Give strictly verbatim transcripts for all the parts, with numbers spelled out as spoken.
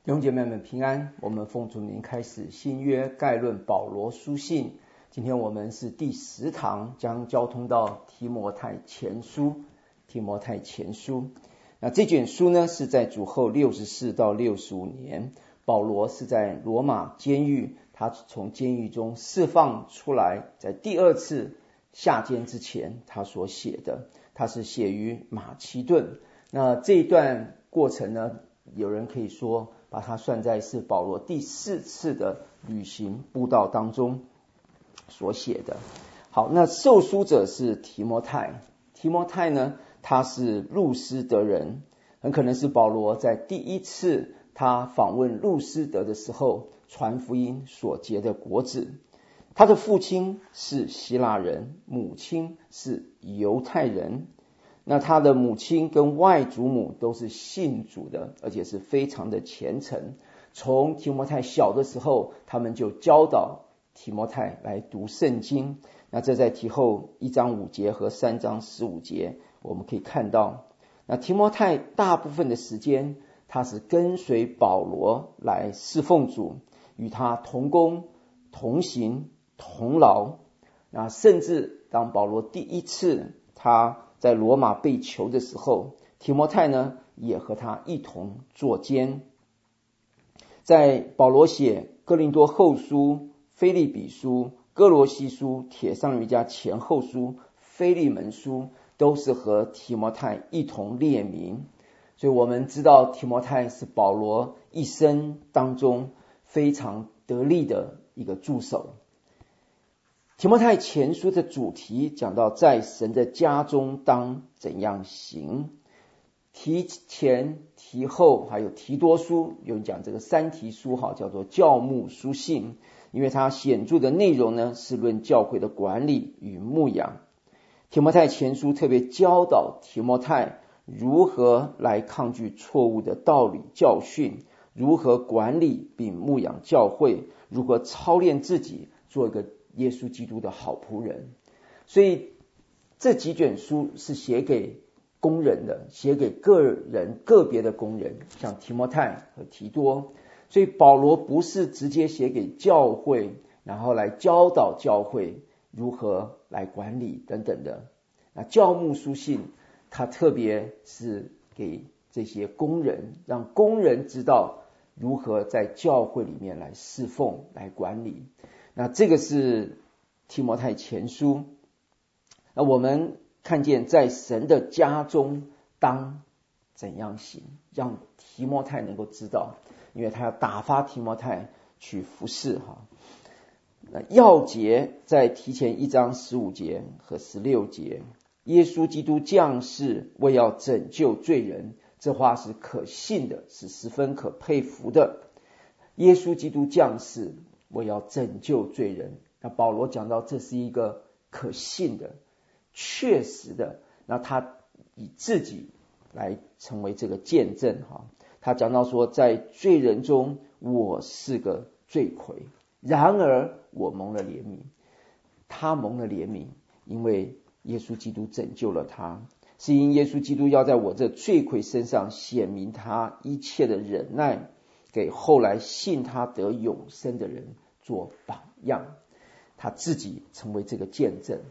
弟兄姐妹们平安，我们奉主名开始新约概论保罗书信。今天我们是第十堂，将交通到提摩太前书。提摩太前书，那这卷书呢是在主后六十四到六十五年，保罗是在罗马监狱，他从监狱中释放出来，在第二次下监之前他所写的，他是写于马其顿。那这一段过程呢，有人可以说把它算在是保罗第四次的旅行布道当中所写的。好，那受书者是提摩太。提摩太呢，他是路斯德人，很可能是保罗在第一次他访问路斯德的时候传福音所结的果子。他的父亲是希腊人，母亲是犹太人。那他的母亲跟外祖母都是信主的，而且是非常的虔诚。从提摩太小的时候，他们就教导提摩太来读圣经。那这在提后一章五节和三章十五节我们可以看到。那提摩太大部分的时间，他是跟随保罗来侍奉主，与他同工同行同劳。那甚至当保罗第一次他在罗马被囚的时候，提摩太呢也和他一同坐监。在保罗写哥林多后书、腓立比书、哥罗西书、帖撒罗尼迦前后书、腓利门书，都是和提摩太一同列名。所以我们知道提摩太是保罗一生当中非常得力的一个助手。提摩太前书的主题讲到在神的家中当怎样行。提前提后还有提多书，有人讲这个三提书哈，叫做教牧书信，因为它显著的内容呢是论教会的管理与牧养。提摩太前书特别教导提摩太如何来抗拒错误的道理教训，如何管理并牧养教会，如何操练自己做一个耶稣基督的好仆人。所以这几卷书是写给工人的，写给个人个别的工人，像提摩太和提多。所以保罗不是直接写给教会，然后来教导教会如何来管理等等的。那教牧书信他特别是给这些工人，让工人知道如何在教会里面来侍奉来管理。那这个是提摩太前书。那我们看见在神的家中当怎样行，让提摩太能够知道，因为他要打发提摩太去服侍哈。那要节在提前一章十五节和十六节，耶稣基督降世为要拯救罪人，这话是可信的，是十分可佩服的。耶稣基督降世为要拯救罪人，那保罗讲到这是一个可信的确实的，那他以自己来成为这个见证哈。他讲到说，在罪人中我是个罪魁，然而我蒙了怜悯。他蒙了怜悯，因为耶稣基督拯救了他，是因耶稣基督要在我这罪魁身上显明他一切的忍耐，给后来信他得永生的人做榜样。他自己成为这个见证。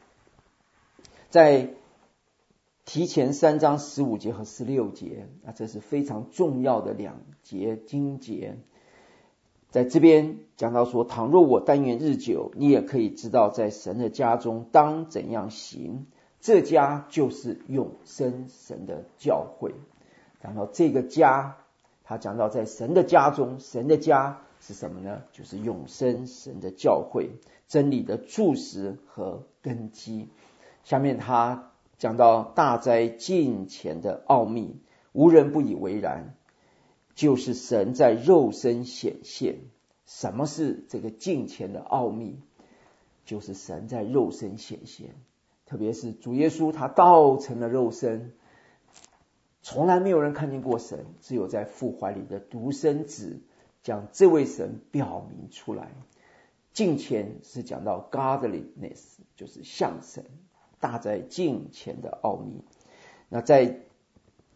在提前三章十五节和十六节，那这是非常重要的两节经节。在这边讲到说，倘若我但愿日久，你也可以知道在神的家中当怎样行，这家就是永生神的教会。讲到这个家，他讲到在神的家中，神的家是什么呢？就是永生神的教会，真理的柱石和根基。下面他讲到大灾近前的奥秘，无人不以为然，就是神在肉身显现。什么是这个近前的奥秘？就是神在肉身显现，特别是主耶稣他道成了肉身，从来没有人看见过神，只有在父怀里的独生子将这位神表明出来。近前是讲到 godliness， 就是像神，大在近前的奥秘。那在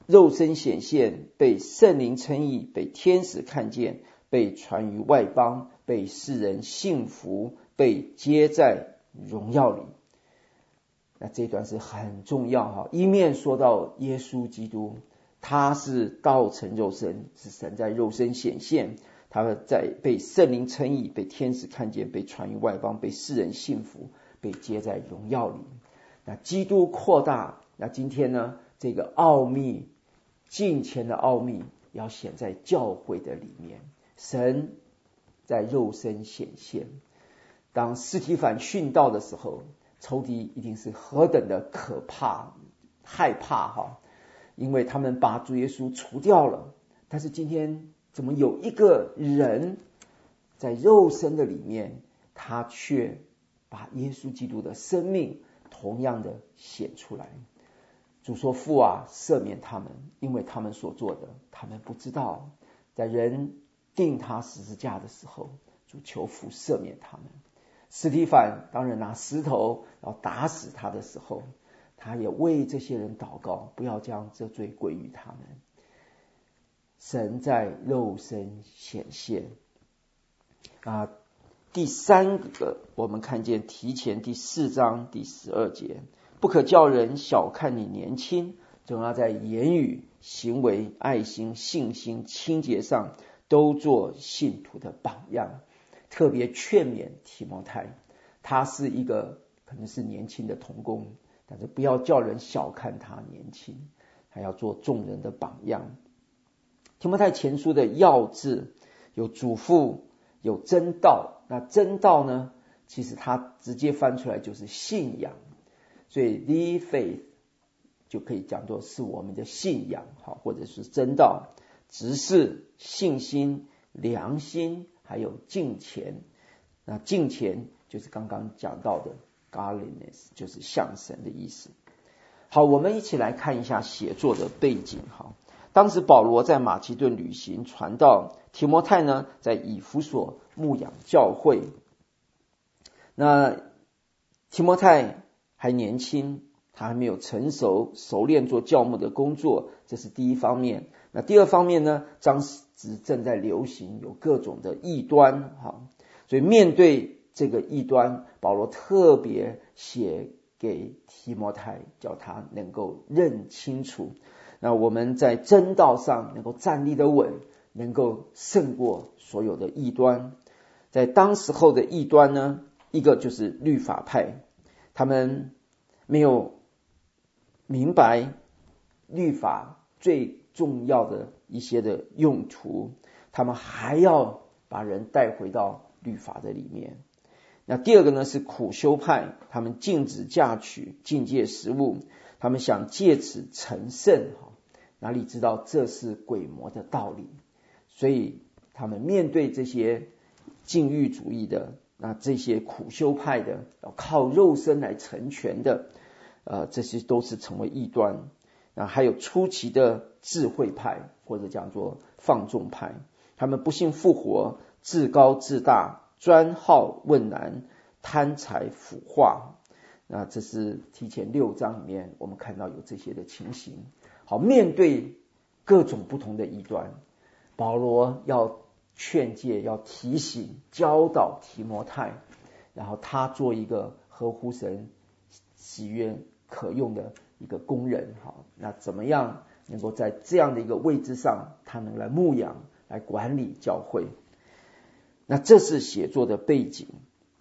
肉身显现，被圣灵称义，被天使看见，被传于外邦，被世人信服，被接在荣耀里。那这一段是很重要哈，一面说到耶稣基督，他是道成肉身，是神在肉身显现，他在被圣灵称义，被天使看见，被传于外邦，被世人信服，被接在荣耀里。那基督扩大，那今天呢，这个奥秘，敬虔的奥秘要显在教会的里面，神在肉身显现。当司提反殉道的时候，仇敌一定是何等的可怕害怕哈，因为他们把主耶稣除掉了。但是今天怎么有一个人在肉身的里面，他却把耶稣基督的生命同样的显出来。主说，父啊，赦免他们，因为他们所做的他们不知道。在人钉他十字架的时候，主求父赦免他们。司提反当然拿石头要打死他的时候，他也为这些人祷告，不要将这罪归于他们。神在肉身显现啊。第三个我们看见提前第四章第十二节，不可叫人小看你年轻，总要在言语、行为、爱心、信心、清洁上都做信徒的榜样。特别劝勉提摩太，他是一个可能是年轻的同工，但是不要叫人小看他年轻，还要做众人的榜样。提摩太前书的要字有嘱咐，有真道。那真道呢，其实它直接翻出来就是信仰，所以 the faith 就可以讲作是我们的信仰，好，或者是真道，执事、信心、良心，还有敬虔。那敬虔就是刚刚讲到的 godliness， 就是向神的意思。好，我们一起来看一下写作的背景。好，当时保罗在马其顿旅行传道，提摩太呢在以弗所牧养教会。那提摩太还年轻，他还没有成熟熟练做教牧的工作，这是第一方面。那第二方面呢，当时正在流行有各种的异端，好，所以面对这个异端，保罗特别写给提摩太，叫他能够认清楚。那我们在真道上能够站立得稳，能够胜过所有的异端。在当时候的异端呢，一个就是律法派，他们没有明白律法最重要的一些的用途，他们还要把人带回到律法的里面。那第二个呢是苦修派，他们禁止嫁娶，禁戒食物，他们想借此成圣，哪里知道这是鬼魔的道理，所以他们面对这些禁欲主义的，那这些苦修派的，要靠肉身来成全的，呃，这些都是成为异端。那还有初期的智慧派，或者讲作放纵派，他们不信复活，自高自大，专好问难，贪财腐化。那这是提前六章里面我们看到有这些的情形。好，面对各种不同的异端，保罗要劝诫，要提醒，教导提摩太，然后他做一个合乎神喜悦可用的一个工人。好，那怎么样能够在这样的一个位置上，他能来牧养，来管理教会。那这是写作的背景。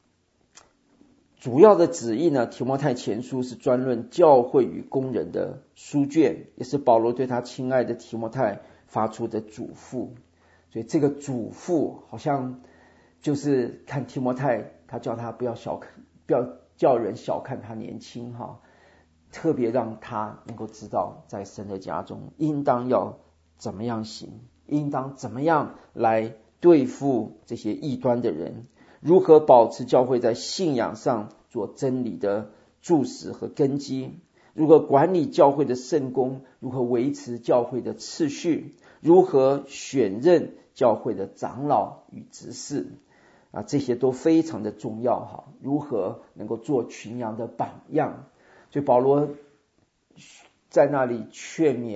主要的旨意呢，提摩太前书是专论教会与工人的书卷，也是保罗对他亲爱的提摩太发出的嘱咐。所以这个嘱咐好像就是看提摩太，他叫他不要小看，不要叫人小看他年轻哈，特别让他能够知道在神的家中应当要怎么样行，应当怎么样来对付这些异端的人，如何保持教会在信仰上做真理的柱石和根基，如何管理教会的圣工，如何维持教会的次序，如何选任教会的长老与执事啊，这些都非常的重要哈。如何能够做群羊的榜样，所以保罗在那里劝勉，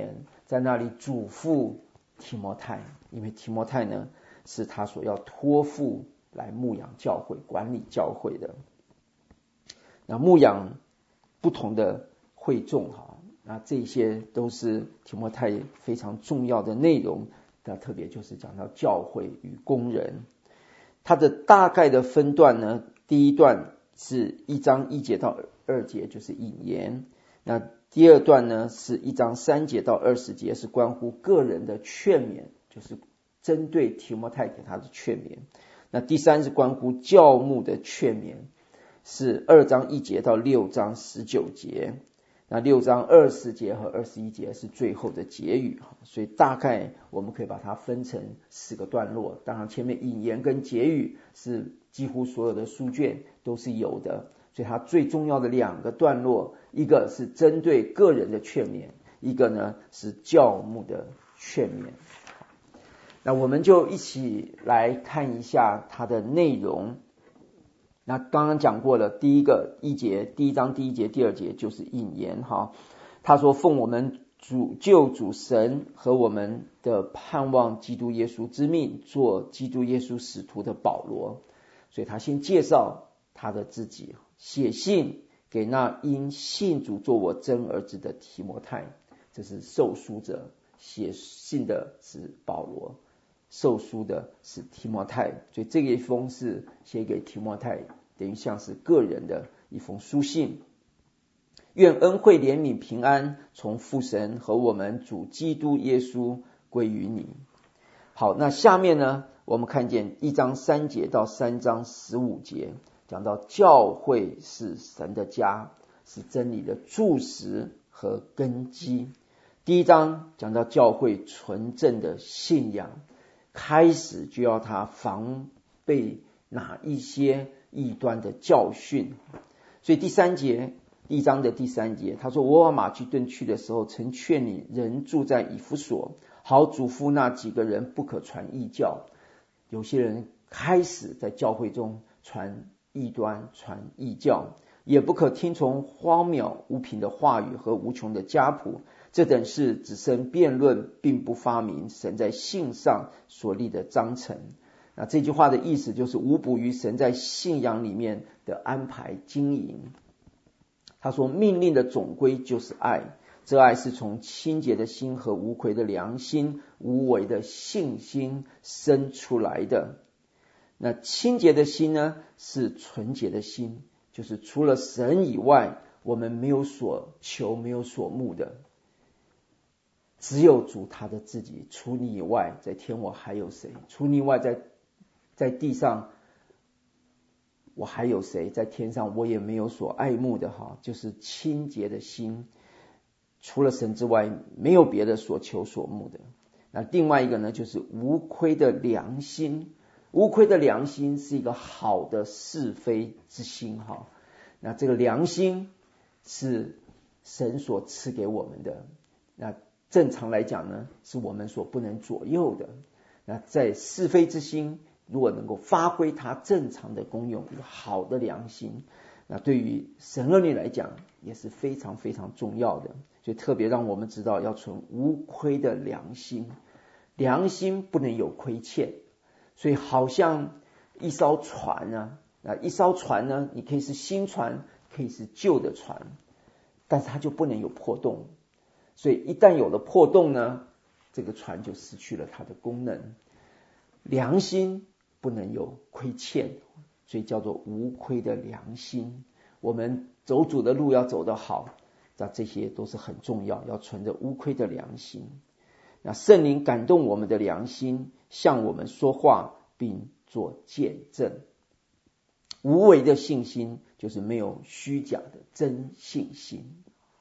在那里嘱咐提摩太，因为提摩太呢是他所要托付来牧养教会、管理教会的。那牧养不同的会众哈，那这些都是提摩太非常重要的内容。那特别就是讲到教会与工人，它的大概的分段呢，第一段是一章一节到二节，就是引言。那第二段呢是一章三节到二十节，是关乎个人的劝勉，就是针对提摩太给他的劝勉。那第三是关乎教牧的劝勉，是二章一节到六章十九节。那六章二十节和二十一节是最后的结语，所以大概我们可以把它分成四个段落。当然前面引言跟结语是几乎所有的书卷都是有的，所以它最重要的两个段落，一个是针对个人的劝勉，一个呢是教牧的劝勉。那我们就一起来看一下它的内容。那刚刚讲过了，第一个一节，第一章第一节，第二节就是引言哈。他说奉我们主救主神和我们的盼望基督耶稣之命，做基督耶稣使徒的保罗。所以他先介绍他的自己，写信给那因信主做我真儿子的提摩太，这是受书者，写信的是保罗，受书的是提摩太，所以这一封是写给提摩太，等于像是个人的一封书信。愿恩惠怜悯平安从父神和我们主基督耶稣归于你。好，那下面呢我们看见一章三节到三章十五节，讲到教会是神的家，是真理的柱石和根基。第一章讲到教会纯正的信仰，开始就要他防备哪一些异端的教训。所以第三节，第一章的第三节，他说我往马其顿去的时候，曾劝你人住在以弗所，好嘱咐那几个人不可传异教。有些人开始在教会中传异端、传异教，也不可听从荒谬无凭的话语和无穷的家谱，这等事只生辩论，并不发明神在信上所立的章程。那这句话的意思就是无补于神在信仰里面的安排经营。他说命令的总归就是爱，这爱是从清洁的心和无愧的良心、无伪的信心生出来的。那清洁的心呢，是纯洁的心，就是除了神以外，我们没有所求，没有所慕的，只有主他的自己。除你以外，在天我还有谁？除你以外，在在地上我还有谁？在天上我也没有所爱慕的哈，就是清洁的心，除了神之外，没有别的所求所慕的。那另外一个呢，就是无亏的良心。无亏的良心是一个好的是非之心哈。那这个良心是神所赐给我们的，那正常来讲呢，是我们所不能左右的。那在是非之心如果能够发挥它正常的功用，一个好的良心，那对于神儿女来讲也是非常非常重要的。所以特别让我们知道要存无亏的良心，良心不能有亏欠。所以好像一艘船啊，那一艘船呢，你可以是新船，可以是旧的船，但是它就不能有破洞。所以一旦有了破洞呢，这个船就失去了它的功能。良心不能有亏欠，所以叫做无亏的良心。我们走主的路要走得好，那这些都是很重要，要存着无亏的良心。那圣灵感动我们的良心，向我们说话并做见证。无为的信心就是没有虚假的真信心。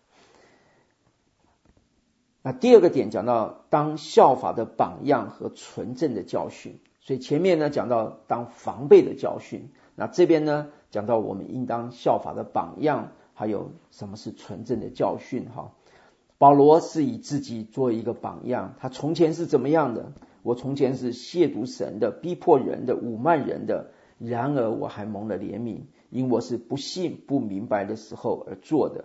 那第二个点讲到当效法的榜样和纯正的教训，所以前面呢讲到当防备的教训，那这边呢讲到我们应当效法的榜样，还有什么是纯正的教训哈。保罗是以自己做一个榜样，他从前是怎么样的？我从前是亵渎神的，逼迫人的，侮慢人的，然而我还蒙了怜悯，因我是不信不明白的时候而做的。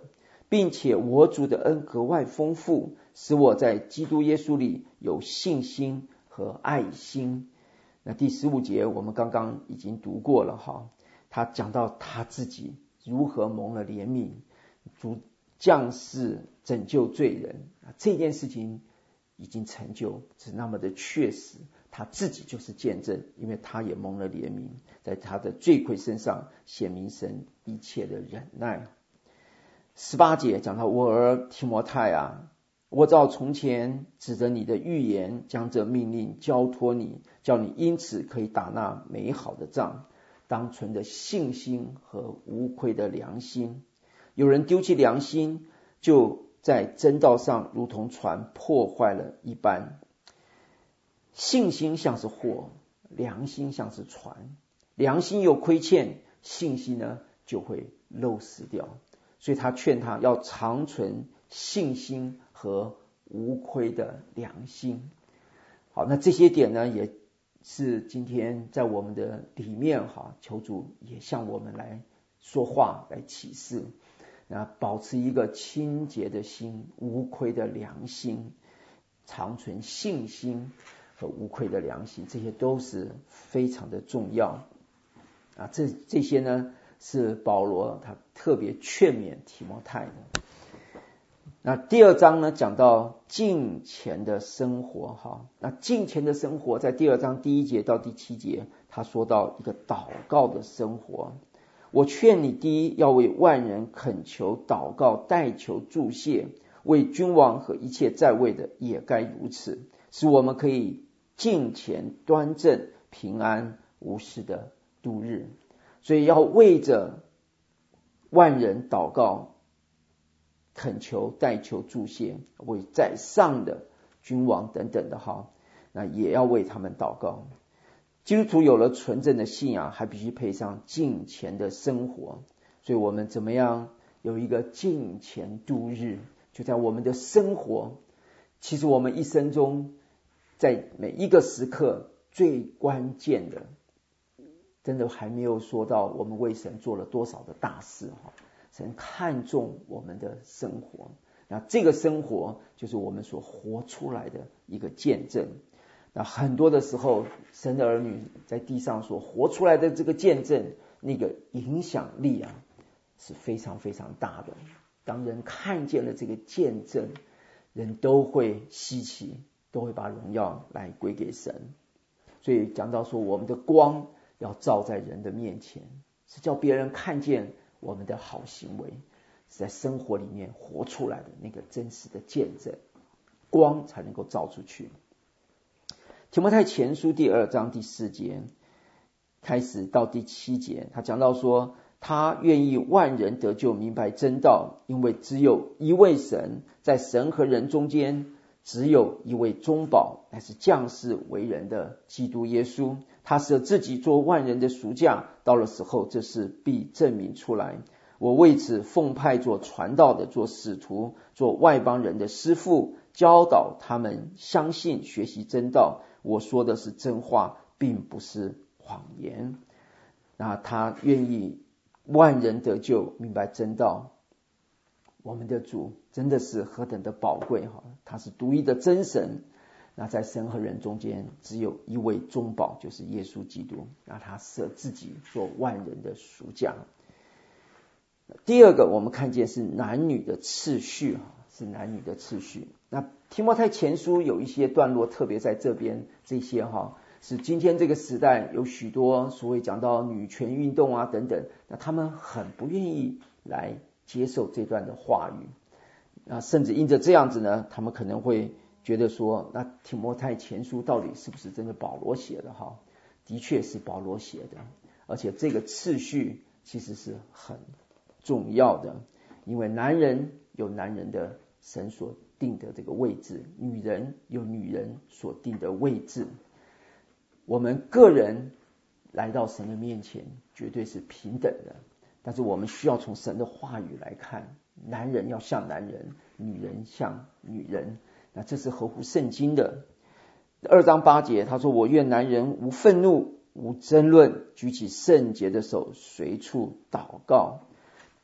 并且我主的恩格外丰富，使我在基督耶稣里有信心和爱心。那第十五节我们刚刚已经读过了哈，他讲到他自己如何蒙了怜悯，主降世拯救罪人，这件事情已经成就，是那么的确实，他自己就是见证，因为他也蒙了怜悯，在他的罪魁身上显明神一切的忍耐。十八节讲到，我儿提摩太啊，我照从前指着你的预言，将这命令交托你，叫你因此可以打那美好的仗，当存的信心和无愧的良心。有人丢弃良心，就在真道上如同船破坏了一般。信心像是火，良心像是船，良心有亏欠，信心呢就会漏失掉。所以他劝他要长存信心和无亏的良心。好，那这些点呢也是今天在我们的里面哈，求主也向我们来说话，来启示。那保持一个清洁的心，无亏的良心，长存信心和无愧的良心，这些都是非常的重要啊。这这些呢是保罗他特别劝勉提摩太的。那第二章呢讲到敬虔的生活哈，那敬虔的生活在第二章第一节到第七节，他说到一个祷告的生活。我劝你，第一要为万人恳求祷告代求祝谢，为君王和一切在位的也该如此，使我们可以敬虔端正平安无事的度日。所以要为着万人祷告恳求代求祝谢，为在上的君王等等的哈，那也要为他们祷告。基督徒有了纯正的信仰，还必须配上敬虔的生活。所以我们怎么样有一个敬虔度日，就在我们的生活。其实我们一生中在每一个时刻最关键的，真的还没有说到我们为神做了多少的大事，神看重我们的生活，那这个生活就是我们所活出来的一个见证。那很多的时候，神的儿女在地上所活出来的这个见证，那个影响力啊是非常非常大的。当人看见了这个见证，人都会稀奇，都会把荣耀来归给神。所以讲到说，我们的光要照在人的面前，是叫别人看见我们的好行为，是在生活里面活出来的那个真实的见证，光才能够照出去。提摩太前书第二章第四节开始到第七节，他讲到说，他愿意万人得救，明白真道，因为只有一位神，在神和人中间只有一位中保，乃是降世为人的基督耶稣。他舍自己做万人的赎价，到了时候这事必证明出来。我为此奉派做传道的，做使徒，做外邦人的师傅，教导他们相信学习真道。我说的是真话，并不是谎言。那他愿意万人得救，明白真道。我们的主真的是何等的宝贵，他是独一的真神。那在神和人中间只有一位中保，就是耶稣基督。那他舍自己做万人的赎价。第二个我们看见是男女的次序，是男女的次序。那提摩太前书有一些段落，特别在这边这些哈，是今天这个时代有许多所谓讲到女权运动啊等等，那他们很不愿意来接受这段的话语，那甚至因着这样子呢，他们可能会觉得说，那提摩太前书到底是不是真的保罗写的哈？的确是保罗写的，而且这个次序其实是很重要的，因为男人有男人的神所定的这个位置，女人有女人所定的位置。我们个人来到神的面前绝对是平等的，但是我们需要从神的话语来看，男人要像男人，女人像女人，那这是合乎圣经的。二章八节他说，我愿男人无愤怒无争论，举起圣洁的手随处祷告。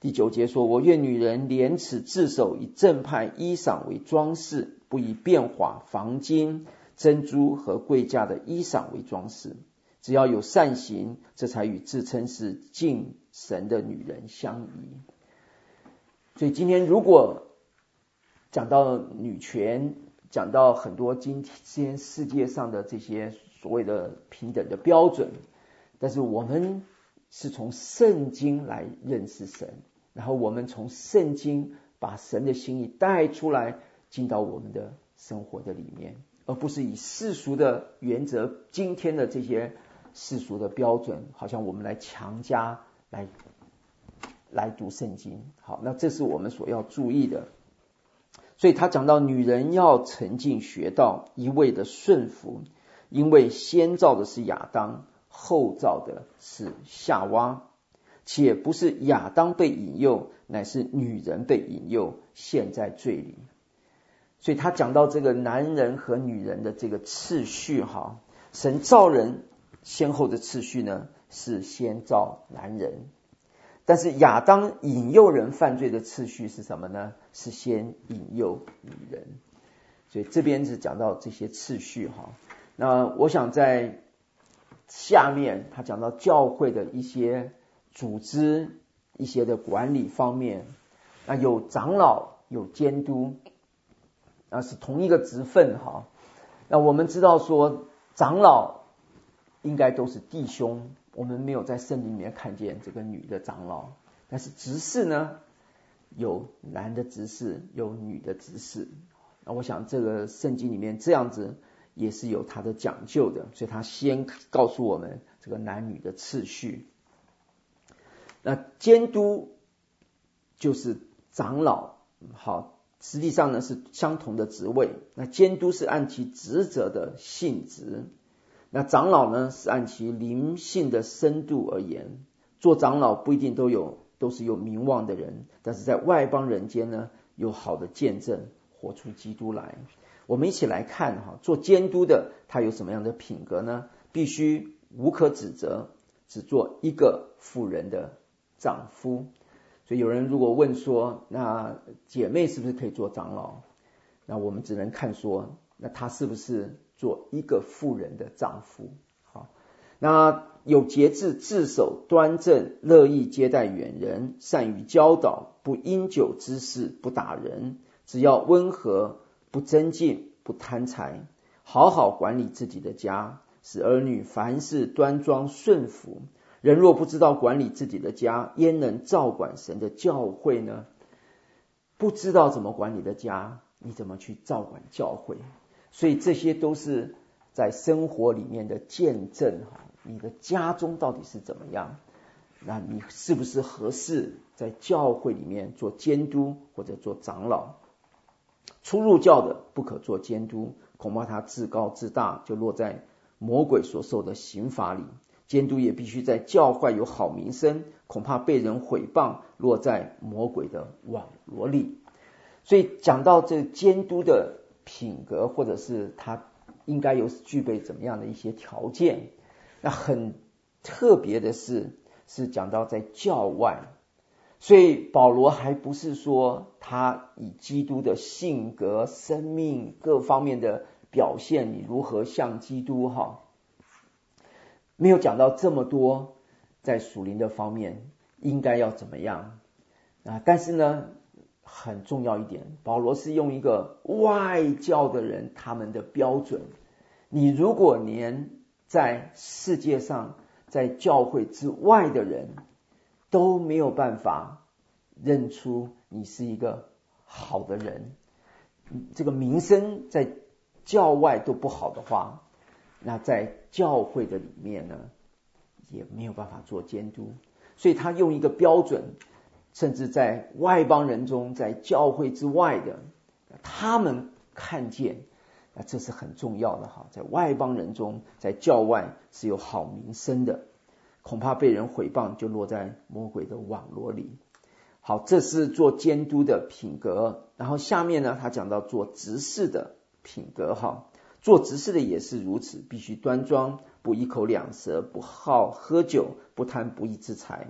第九节说，我愿女人廉耻自守，以正派衣裳为装饰，不以变化黄金珍珠和贵价的衣裳为装饰，只要有善行，这才与自称是敬神的女人相宜。所以今天如果讲到女权，讲到很多今天世界上的这些所谓的平等的标准，但是我们是从圣经来认识神，然后我们从圣经把神的心意带出来，进到我们的生活的里面，而不是以世俗的原则，今天的这些世俗的标准，好像我们来强加来来读圣经。好，那这是我们所要注意的。所以他讲到女人要沉静学道，一味的顺服，因为先造的是亚当，后造的是夏娃，且不是亚当被引诱，乃是女人被引诱，陷在罪里。所以他讲到这个男人和女人的这个次序哈，神造人先后的次序呢是先造男人，但是亚当引诱人犯罪的次序是什么呢？是先引诱女人。所以这边是讲到这些次序哈。那我想在下面他讲到教会的一些组织，一些的管理方面，那有长老有监督，那是同一个职分哈。那我们知道说长老应该都是弟兄，我们没有在圣经里面看见这个女的长老，但是执事呢，有男的执事，有女的执事。那我想这个圣经里面这样子也是有它的讲究的，所以他先告诉我们这个男女的次序。那监督就是长老，好，实际上呢是相同的职位。那监督是按其职责的性质，那长老呢是按其灵性的深度而言。做长老不一定都有都是有名望的人，但是在外邦人间呢有好的见证，活出基督来。我们一起来看哈，做监督的他有什么样的品格呢？必须无可指责，只做一个妇人的丈夫。所以有人如果问说，那姐妹是不是可以做长老？那我们只能看说，那她是不是做一个妇人的丈夫？好，那有节制，自守端正，乐意接待远人，善于教导，不因酒滋事，不打人，只要温和，不争竞，不贪财，好好管理自己的家，使儿女凡事端庄顺服。人若不知道管理自己的家，焉能照管神的教会呢？不知道怎么管理的家，你怎么去照管教会？所以这些都是在生活里面的见证，你的家中到底是怎么样？那你是不是合适在教会里面做监督或者做长老？初入教的不可做监督，恐怕他自高自大，就落在魔鬼所受的刑罚里。监督也必须在教会有好名声，恐怕被人毁谤，落在魔鬼的网罗里。所以讲到这监督的品格，或者是他应该有具备怎么样的一些条件，那很特别的是是讲到在教外。所以保罗还不是说他以基督的性格、生命各方面的表现，你如何像基督哈，没有讲到这么多在属灵的方面应该要怎么样啊？但是呢，很重要一点，保罗是用一个外教的人他们的标准。你如果连在世界上在教会之外的人都没有办法认出你是一个好的人，这个名声在教外都不好的话，那在教会的里面呢也没有办法做监督。所以他用一个标准，甚至在外邦人中，在教会之外的他们看见，那这是很重要的哈。在外邦人中，在教外是有好名声的，恐怕被人毁谤，就落在魔鬼的网罗里。好，这是做监督的品格。然后下面呢，他讲到做执事的品格哈。做执事的也是如此，必须端庄，不一口两舌，不好喝酒，不贪不义之财，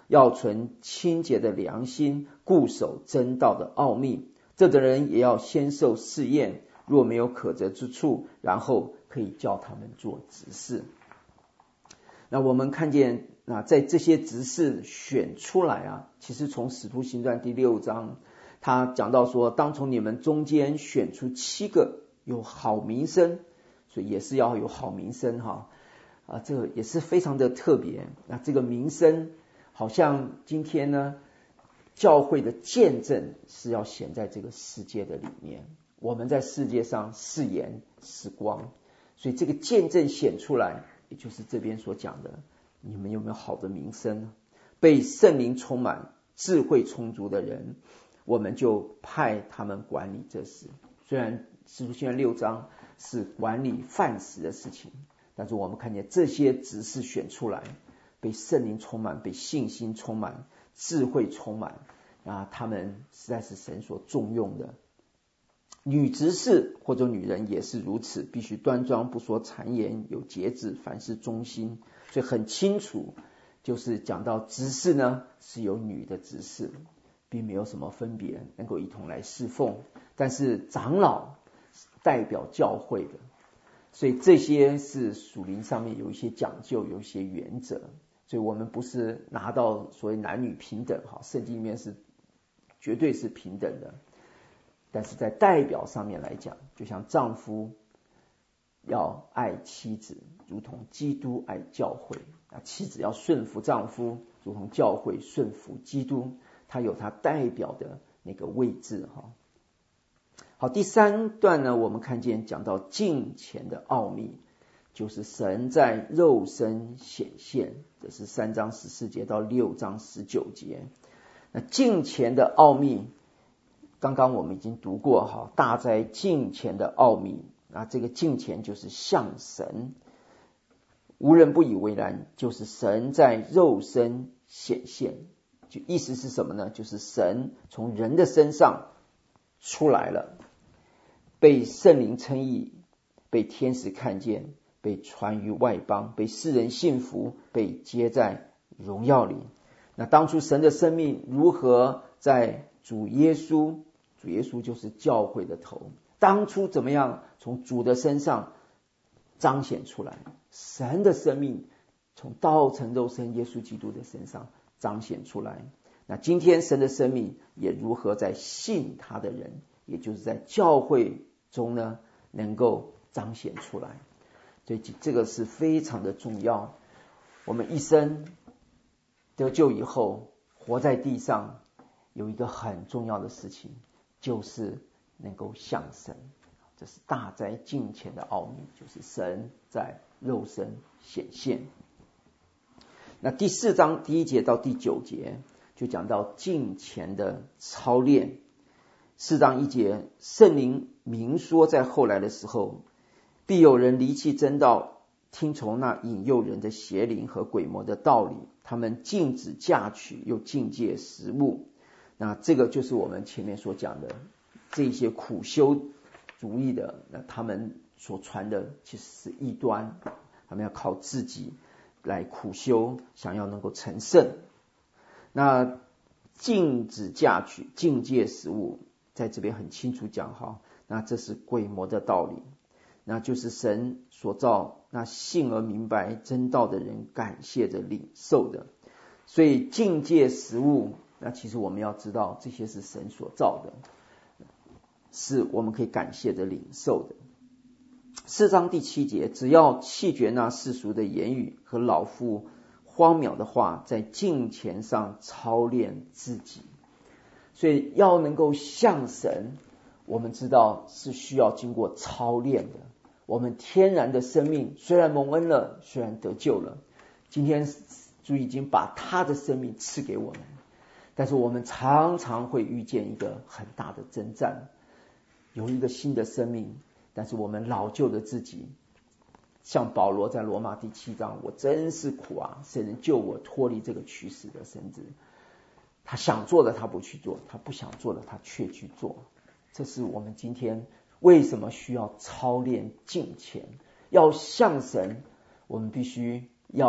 要存清洁的良心，固守真道的奥秘。这等人也要先受试验，若没有可责之处，然后可以叫他们做执事。那我们看见那在这些执事选出来啊，其实从使徒行传第六章他讲到说，当从你们中间选出七个有好名声，所以也是要有好名声哈啊，这个也是非常的特别。那这个名声好像今天呢，教会的见证是要显在这个世界的里面，我们在世界上是盐是光，所以这个见证显出来，也就是这边所讲的，你们有没有好的名声呢？被圣灵充满智慧充足的人，我们就派他们管理这事。虽然使徒行传六章是管理饭食的事情，但是我们看见这些执事选出来，被圣灵充满，被信心充满，智慧充满啊，他们实在是神所重用的。女执事或者女人也是如此，必须端庄，不说谗言，有节制，凡事忠心。所以很清楚，就是讲到执事呢，是有女的执事，并没有什么分别，能够一同来侍奉。但是长老代表教会的，所以这些是属灵上面有一些讲究，有一些原则。所以我们不是拿到所谓男女平等，圣经里面是绝对是平等的。但是在代表上面来讲，就像丈夫要爱妻子，如同基督爱教会，妻子要顺服丈夫，如同教会顺服基督，他有他代表的那个位置。好，第三段呢，我们看见讲到敬虔的奥秘，就是神在肉身显现，这是三章十四节到六章十九节。那敬虔的奥秘，刚刚我们已经读过哈，大哉敬虔的奥秘。那这个敬虔就是向神，无人不以为然，就是神在肉身显现。就意思是什么呢？就是神从人的身上出来了，被圣灵称义，被天使看见，被传于外邦，被世人信服，被接在荣耀里。那当初神的生命如何在主耶稣，主耶稣就是教会的头，当初怎么样从主的身上彰显出来，神的生命从道成肉身耶稣基督的身上彰显出来。那今天神的生命也如何在信他的人，也就是在教会中呢，能够彰显出来。所以这个是非常的重要。我们一生得救以后，活在地上有一个很重要的事情，就是能够向神。这是大哉敬虔的奥秘，就是神在肉身显现。那第四章第一节到第九节就讲到敬虔的操练。四章一节，圣灵明说，在后来的时候，必有人离弃真道，听从那引诱人的邪灵和鬼魔的道理，他们禁止嫁娶，又禁戒食物。那这个就是我们前面所讲的这些苦修主义的，那他们所传的其实是异端，他们要靠自己来苦修，想要能够成圣。那禁止嫁娶，禁戒食物，在这边很清楚讲哈，那这是鬼魔的道理，那就是神所造，那信而明白真道的人感谢着领受的。所以禁戒食物，那其实我们要知道，这些是神所造的，是我们可以感谢的领受的。四章第七节，只要弃绝那世俗的言语和老妇荒渺的话，在敬虔上操练自己。所以要能够向神，我们知道是需要经过操练的。我们天然的生命虽然蒙恩了，虽然得救了，今天主已经把他的生命赐给我们，但是我们常常会遇见一个很大的征战，有一个新的生命，但是我们老旧的自己，像保罗在罗马第七章，我真是苦啊，谁能救我脱离这个取死的身子？他想做的他不去做，他不想做的他却去做。这是我们今天为什么需要操练敬虔，要向神，我们必须要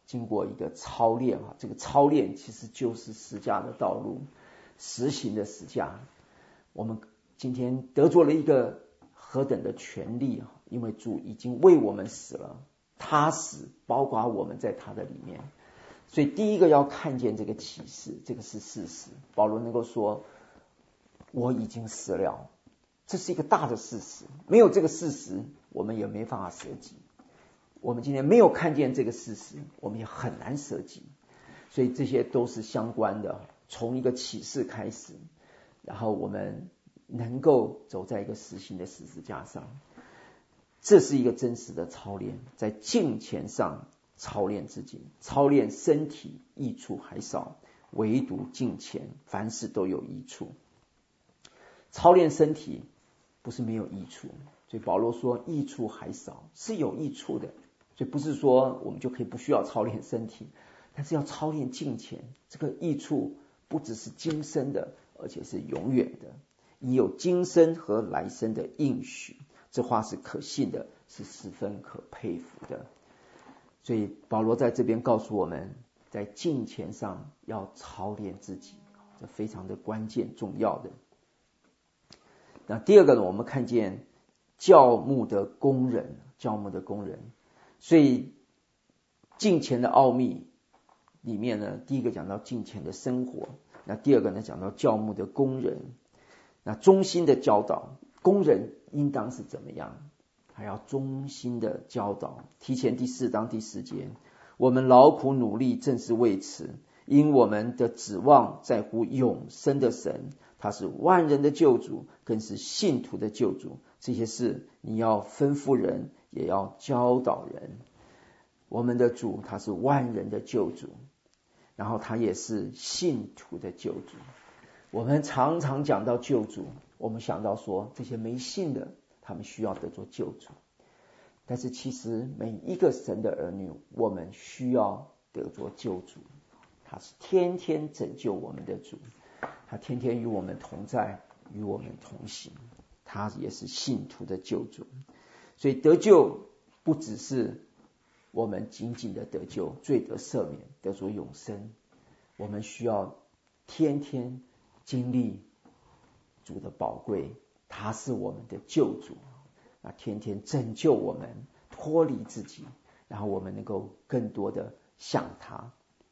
经过一个操练啊，这个操练其实就是十架的道路，实行的十架。我们今天得着了一个何等的权利啊！因为主已经为我们死了，他死包括我们在他的里面。所以第一个要看见这个启示，这个是事实。保罗能够说我已经死了，这是一个大的事实，没有这个事实我们也没办法舍己。我们今天没有看见这个事实，我们也很难舍己。所以这些都是相关的，从一个启示开始，然后我们能够走在一个实行的十字架上，这是一个真实的操练，在敬虔上操练自己，操练身体益处还少，唯独敬虔凡事都有益处。操练身体不是没有益处，所以保罗说益处还少，是有益处的。所以不是说我们就可以不需要操练身体，但是要操练敬虔，这个益处不只是今生的，而且是永远的，已有今生和来生的应许。这话是可信的，是十分可佩服的。所以保罗在这边告诉我们，在敬虔上要操练自己，这非常的关键重要的。那第二个呢，我们看见教牧的工人，教牧的工人。所以敬虔的奥秘里面呢，第一个讲到敬虔的生活，那第二个呢讲到教牧的工人。那忠心的教导，工人应当是怎么样？还要忠心的教导。提前第四章第十节，我们劳苦努力正是为此，因我们的指望在乎永生的神，他是万人的救主，更是信徒的救主。这些事你要吩咐人，也要教导人。我们的主他是万人的救主，然后他也是信徒的救主。我们常常讲到救主，我们想到说这些没信的他们需要得做救主，但是其实每一个神的儿女，我们需要得做救主。他是天天拯救我们的主，他天天与我们同在，与我们同行，他也是信徒的救主。所以得救不只是我们仅仅的得救，罪得赦免，得着永生，我们需要天天经历主的宝贵，他是我们的救主，那天天拯救我们，脱离自己，然后我们能够更多的想他。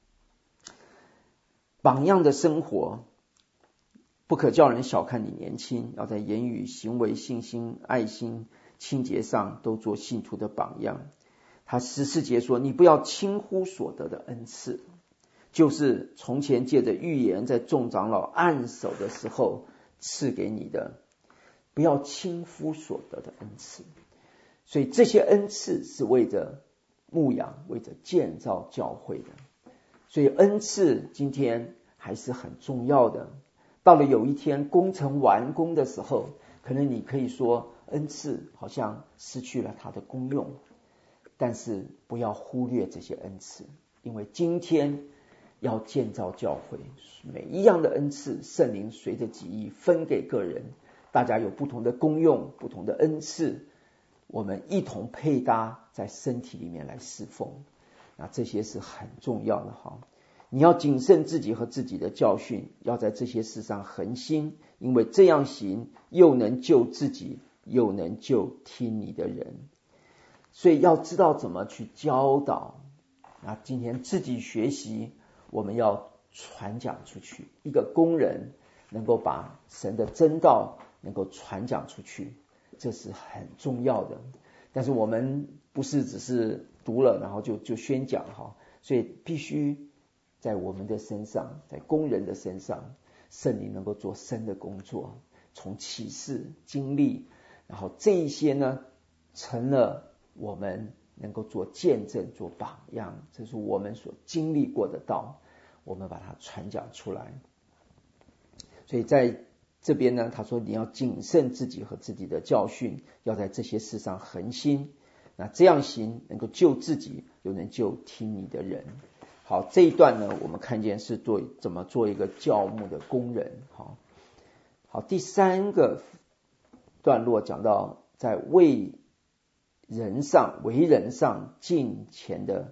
榜样的生活，不可叫人小看你年轻，要在言语、行为、信心、爱心、清洁上都做信徒的榜样。他十四节说，你不要轻忽所得的恩赐，就是从前借着预言在众长老按手的时候赐给你的，不要轻忽所得的恩赐。所以这些恩赐是为着牧养，为着建造教会的。所以恩赐今天还是很重要的。到了有一天工程完工的时候，可能你可以说恩赐好像失去了它的功用，但是不要忽略这些恩赐，因为今天要建造教会，每一样的恩赐圣灵随着己意分给个人，大家有不同的功用，不同的恩赐，我们一同配搭在身体里面来侍奉。那这些是很重要的哈。你要谨慎自己和自己的教训，要在这些事上恒心，因为这样行又能救自己，又能救听你的人。所以要知道怎么去教导。那今天自己学习，我们要传讲出去。一个工人能够把神的真道能够传讲出去，这是很重要的。但是我们不是只是读了然后就就宣讲哈，所以必须在我们的身上，在工人的身上，圣灵能够做深的工作，从启示经历，然后这一些呢成了我们能够做见证，做榜样，这是我们所经历过的道，我们把它传讲出来。所以在这边呢，他说你要谨慎自己和自己的教训，要在这些事上恒心，那这样行能够救自己，又能救听你的人。好，这一段呢我们看见是做怎么做一个教牧的工人。好，好，第三个段落讲到在为人上为人上敬虔的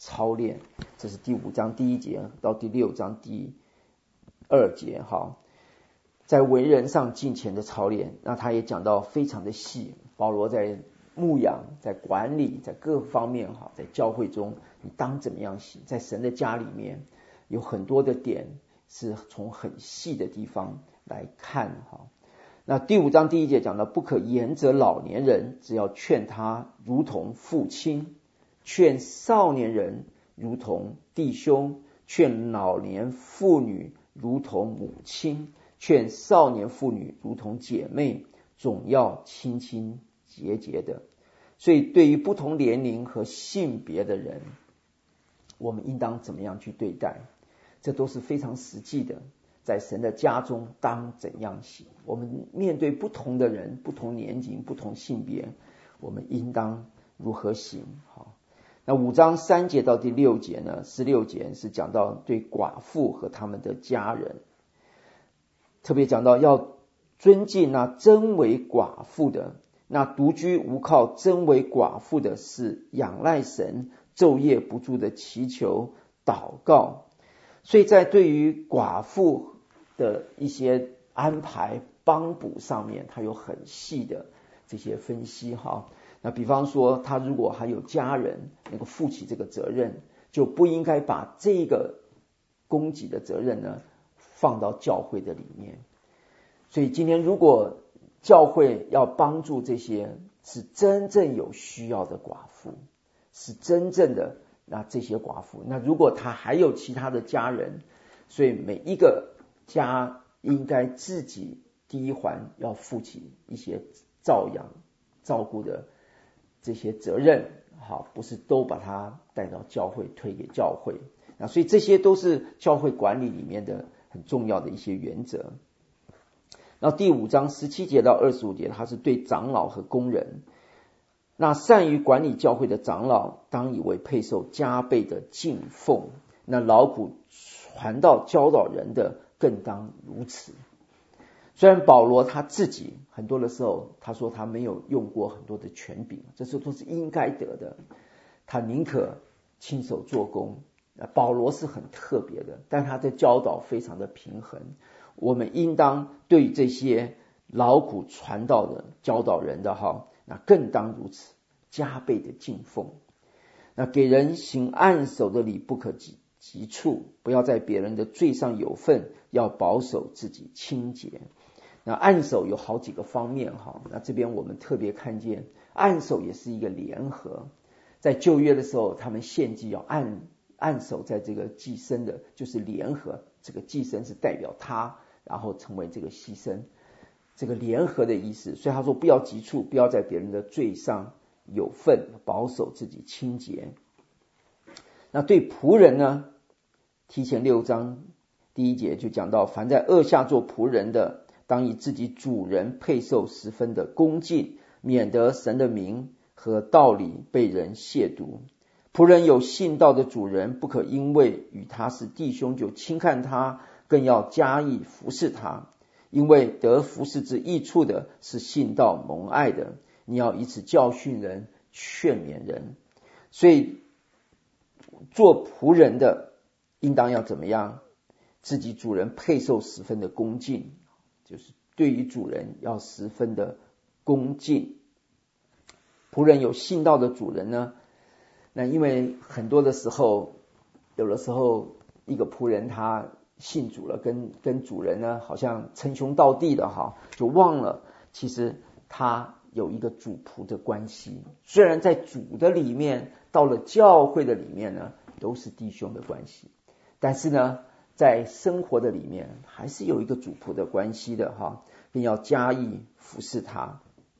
操练。这是第五章第一节到第六章第二节。好，在为人上敬虔的操练，那他也讲到非常的细。保罗在牧养，在管理，在各方面，哈，在教会中你当怎么样行，在神的家里面有很多的点是从很细的地方来看。哈，那第五章第一节讲到，不可严责老年人，只要劝他如同父亲，劝少年人如同弟兄，劝老年妇女如同母亲，劝少年妇女如同姐妹，总要亲亲节节的。所以对于不同年龄和性别的人，我们应当怎么样去对待，这都是非常实际的。在神的家中当怎样行，我们面对不同的人，不同年龄，不同性别，我们应当如何行。好，那五章三节到第六节呢，十六节是讲到对寡妇和他们的家人，特别讲到要尊敬那真为寡妇的，那独居无靠真为寡妇的，是仰赖神，昼夜不住的祈求祷告。所以在对于寡妇的一些安排帮补上面，他有很细的这些分析。哈，那比方说他如果还有家人能够负起这个责任，就不应该把这个供给的责任呢放到教会的里面。所以今天如果教会要帮助这些是真正有需要的寡妇，是真正的那这些寡妇，那如果他还有其他的家人，所以每一个家应该自己第一环要负起一些照养照顾的这些责任。好，不是都把它带到教会推给教会。那所以这些都是教会管理里面的很重要的一些原则。然后第五章十七节到二十五节，它是对长老和工人。那善于管理教会的长老，当以为配受加倍的敬奉；那劳苦传道教导人的，更当如此。虽然保罗他自己很多的时候，他说他没有用过很多的权柄，这些都是应该得的，他宁可亲手做工。保罗是很特别的，但他的教导非常的平衡。我们应当对这些劳苦传道的教导人的哈，那更当如此，加倍的敬奉。那给人行按手的礼不可急急促，不要在别人的罪上有份，要保守自己清洁。那按手有好几个方面哈，那这边我们特别看见按手也是一个联合。在旧约的时候，他们献祭要按按手在这个祭牲的，就是联合，这个祭牲是代表他，然后成为这个牺牲，这个联合的意思。所以他说不要急促，不要在别人的罪上有份，保守自己清洁。那对仆人呢，提前六章第一节就讲到，凡在恶下做仆人的，当以自己主人配受十分的恭敬，免得神的名和道理被人亵渎。仆人有信道的主人，不可因为与他是弟兄就轻看他，更要加以服侍他，因为得服侍之益处的是信道蒙爱的。你要以此教训人，劝勉人。所以做仆人的应当要怎么样？自己主人配受十分的恭敬，就是对于主人要十分的恭敬。仆人有信道的主人呢，那因为很多的时候，有的时候一个仆人他信主了，跟跟主人呢好像称兄道弟的哈，就忘了其实他有一个主仆的关系。虽然在主的里面，到了教会的里面呢，都是弟兄的关系，但是呢，在生活的里面还是有一个主仆的关系的哈，并要加以服侍他。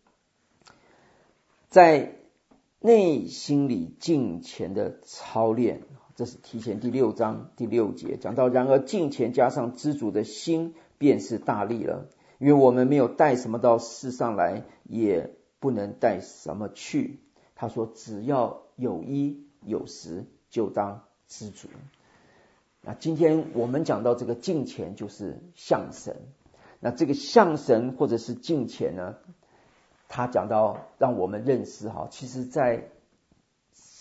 在内心里敬虔的操练，这是提前第六章第六节讲到，然而敬虔加上知足的心，便是大利了。因为我们没有带什么到世上来，也不能带什么去。他说只要有衣有食，就当知足。那今天我们讲到这个敬虔，就是向神。那这个向神或者是敬虔呢，他讲到让我们认识哈，其实在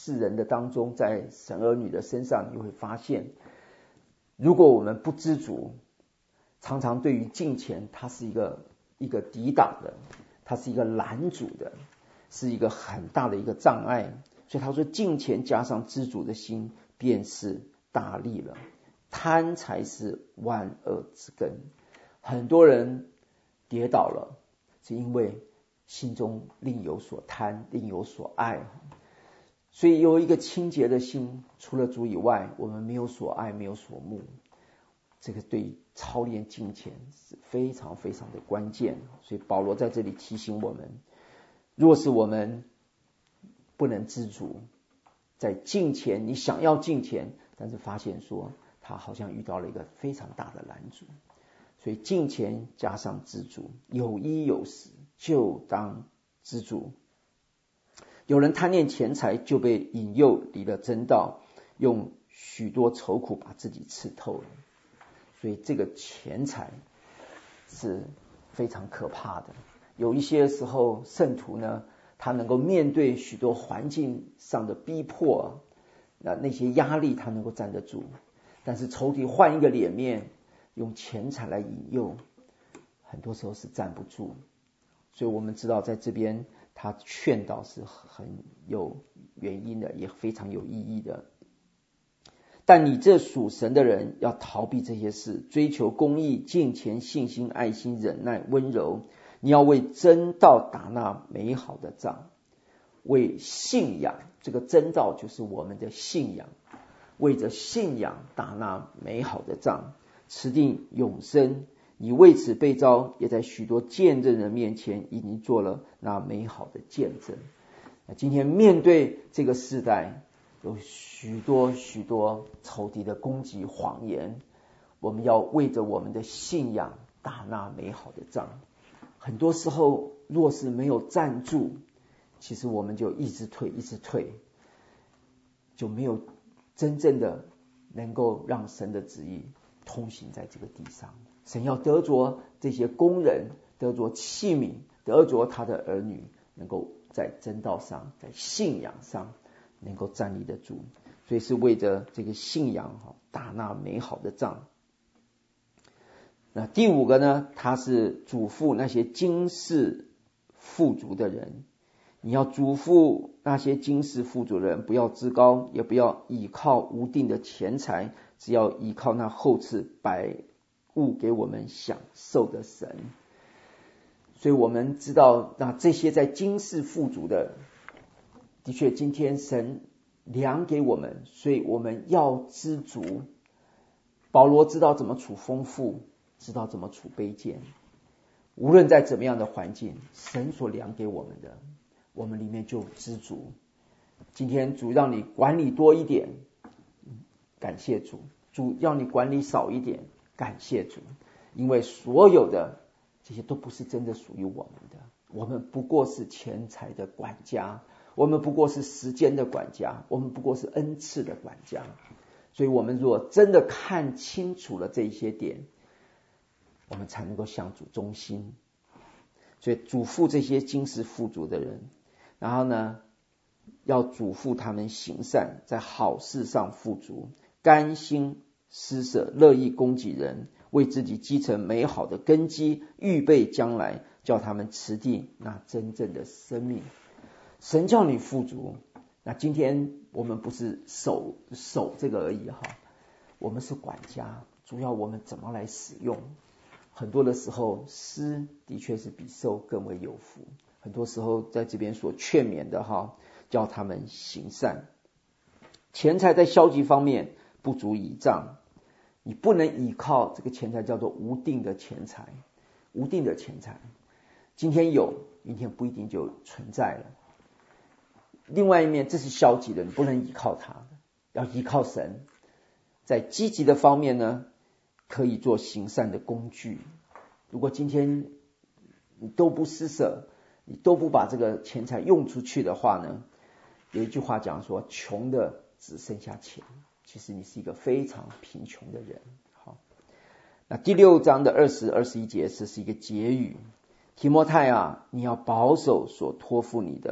世人的当中，在神儿女的身上，你会发现，如果我们不知足，常常对于金钱，它是一个一个抵挡的，它是一个拦阻的，是一个很大的一个障碍。所以他说，金钱加上知足的心，便是大利了。贪才是万恶之根。很多人跌倒了，是因为心中另有所贪，另有所爱。所以有一个清洁的心，除了主以外，我们没有所爱，没有所慕。这个对操练金钱是非常非常的关键。所以保罗在这里提醒我们，若是我们不能知足，在金钱，你想要金钱，但是发现说他好像遇到了一个非常大的拦阻。所以金钱加上知足，有衣有食，就当知足。有人贪恋钱财，就被引诱离了真道，用许多愁苦把自己刺透了。所以这个钱财是非常可怕的。有一些时候圣徒呢，他能够面对许多环境上的逼迫，那那些压力他能够站得住，但是仇敌换一个脸面，用钱财来引诱，很多时候是站不住。所以我们知道在这边他劝导是很有原因的，也非常有意义的。但你这属神的人要逃避这些事，追求公义、敬虔、信心、爱心、忍耐、温柔。你要为真道打那美好的仗，为信仰，这个真道就是我们的信仰，为着信仰打那美好的仗，持定永生。你为此被召，也在许多见证人面前已经做了那美好的见证。今天面对这个世代，有许多许多仇敌的攻击谎言，我们要为着我们的信仰打那美好的仗。很多时候若是没有站住，其实我们就一直退一直退，就没有真正的能够让神的旨意通行在这个地上。神要得着这些工人，得着器皿，得着他的儿女，能够在真道上，在信仰上能够站立得住。所以是为着这个信仰打那美好的仗。那第五个呢，他是嘱咐那些今世富足的人，你要嘱咐那些今世富足的人，不要自高，也不要倚靠无定的钱财，只要依靠那厚赐百物给我们享受的神。所以我们知道，那这些在今世富足的，的确今天神量给我们，所以我们要知足。保罗知道怎么处丰富，知道怎么处卑贱。无论在怎么样的环境，神所量给我们的，我们里面就知足。今天主让你管理多一点，感谢主；主要你管理少一点，感谢主。因为所有的这些都不是真的属于我们的，我们不过是钱财的管家，我们不过是时间的管家，我们不过是恩赐的管家。所以我们如果真的看清楚了这些点，我们才能够向主忠心。所以嘱咐这些今世富足的人，然后呢，要嘱咐他们行善，在好事上富足，甘心施舍，乐意供给人，为自己积成美好的根基，预备将来，叫他们持定那真正的生命。神叫你富足，那今天我们不是守守这个而已哈，我们是管家，主要我们怎么来使用。很多的时候施的确是比受更为有福，很多时候在这边所劝勉的哈，叫他们行善。钱财在消极方面不足倚仗，你不能依靠这个钱财，叫做无定的钱财。无定的钱财今天有，明天不一定就存在了。另外一面，这是消极的，你不能依靠它，要依靠神。在积极的方面呢，可以做行善的工具。如果今天你都不施舍，你都不把这个钱财用出去的话呢，有一句话讲说，穷的只剩下钱，其实你是一个非常贫穷的人。好，那第六章的二十、二十一节，这是一个结语。提摩太啊，你要保守所托付你的，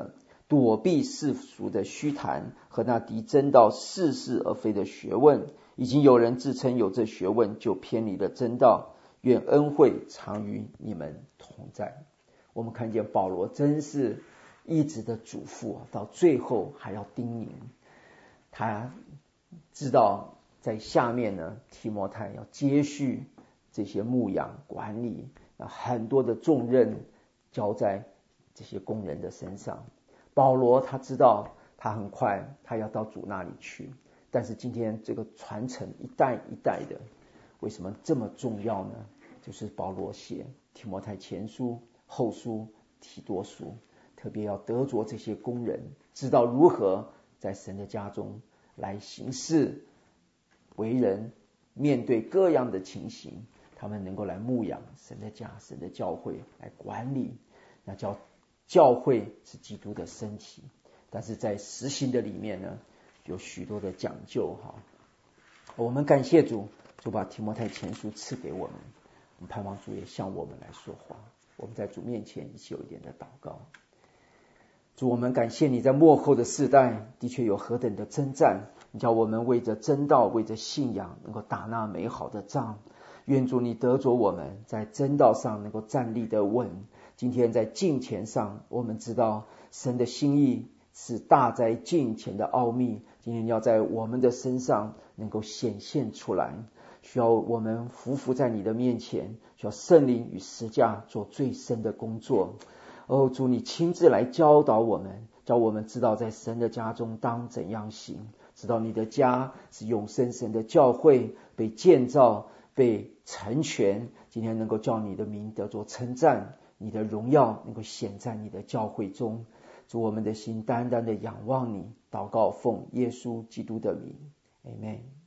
躲避世俗的虚谈和那敌真道似是而非的学问。已经有人自称有这学问，就偏离了真道。愿恩惠常与你们同在。我们看见保罗真是一直的嘱咐，到最后还要叮咛。他知道在下面呢，提摩太要接续这些牧养管理，很多的重任交在这些工人的身上。保罗他知道他很快他要到主那里去，但是今天这个传承一代一代的，为什么这么重要呢？就是保罗写提摩太前书、后书、提多书，特别要得着这些工人，知道如何在神的家中来行事为人，面对各样的情形，他们能够来牧养神的家、神的教会，来管理。那叫教会是基督的身体，但是在实行的里面呢，有许多的讲究哈。我们感谢主，主把提摩太前书赐给我们，我们盼望主也向我们来说话。我们在主面前一起有一点的祷告。主，我们感谢你在末后的世代的确有何等的征战，你叫我们为着真道、为着信仰能够打那美好的仗。愿主你得着我们在真道上能够站立得稳。今天在敬虔上，我们知道神的心意是大在敬虔的奥秘，今天要在我们的身上能够显现出来，需要我们匍匐在你的面前，需要圣灵与十架做最深的工作。哦，主你亲自来教导我们，叫我们知道在神的家中当怎样行，知道你的家是永生神的教会，被建造被成全，今天能够叫你的名得着称赞，你的荣耀能够显在你的教会中。主，我们的心单单的仰望你，祷告奉耶稣基督的名， Amen。